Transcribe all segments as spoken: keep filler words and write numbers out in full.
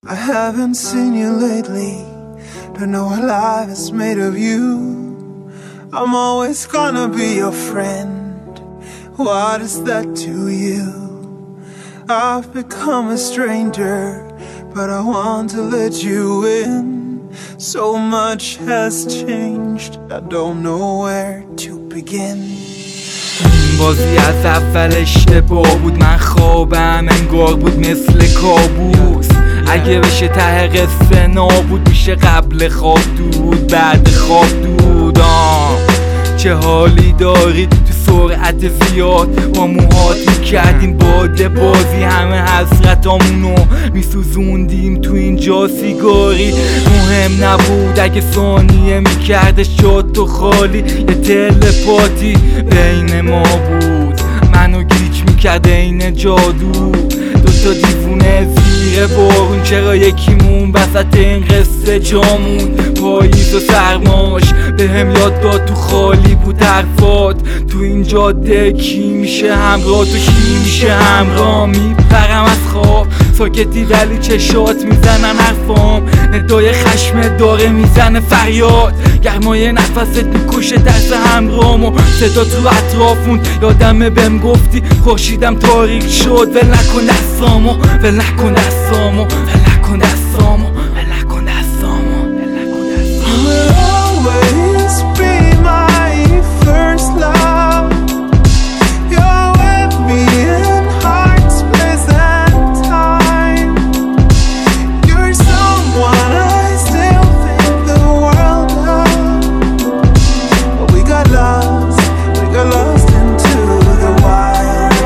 I haven't seen you lately, don't know what life is made of you. I'm always gonna be your friend, what is that to you? I've become a stranger, but I want to let you in. So much has changed, I don't know where to begin. بازی از اول اشتباه بود، من خوابم انگار بود مثل کابوس. اگه بشه ته قصه نابود میشه، قبل خواب دود بعد خواب دود. آه چه حالی داری تو سرعت زیاد، با موهات میکردیم باده بازی، همه حسرتامونو میسوزوندیم تو اینجا سیگاری. مهم نبود اگه ثانیه میکردش جاد تو خالی، یه تلپاتی بین ما بود، منو گیج میکرد این جادو. دوتا دیوونه زیر بارون، چرا یکیمون وسط این قصه جامون؟ پاییز و سرماش به هم یاد داد تو خالی بود حرفات. تو این جاده کی میشه همراه، تو کی میشه همراه؟ میپرم از خواب ساکتی ولی چشات میزنن حرفام، ندای خشم داره میزنه فریاد. گرمای نفست میکشه درس همرامو، صدا تو اطرافون یادمه بهم گفتی خورشیدم تاریک شد. ول نکن دستامو، ول نکن دستامو، ول نکن دستامو، ول نکن دستامو، ول نکن دستامو. You will always be my first love. You're with me in heart's place and time. You're someone I still think the world of. But we got lost, we got lost into the wild.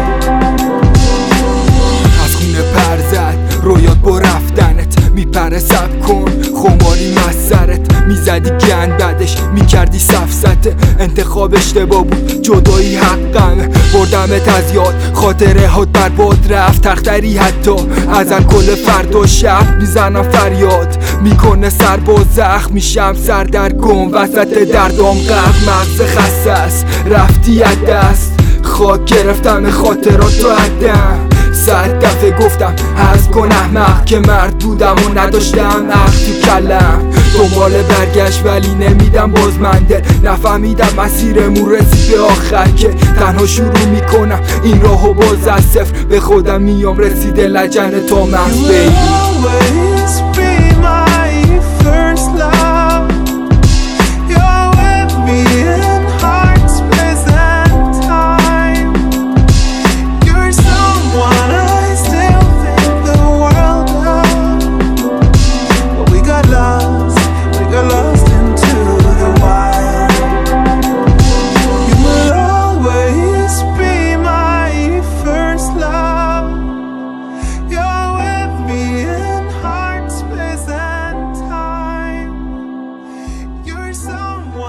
از خونه پر زد رویات با رفتنت، میپره سب کن خماری مسرت، میزدی گند بعدش میکردی سفسته. انتخاب اشتباه بود، جدایی حقمه، بردمت از یاد، خاطره هات برباد رفت. تختری حتی ازن کل فردا شب میزنم فریاد، میکنه سر با زخم، میشم سردرگم وسط دردام غرق. مغز خسته است رفتی از دست، خاک گرفتم خاطرات تو عدم. صد دفعه گفتم از کن احمق که مرد بودم و نداشتم عقل تو کلم. دنبال برگشت ولی نمیدم باز من دل، نفهمیدم مسیرمون رسید به آخر که تنها شروع میکنم این راهو باز از صفر. به خودم میام رسیده لجن تا مرز بیبی.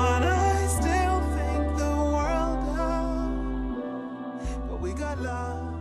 We got love.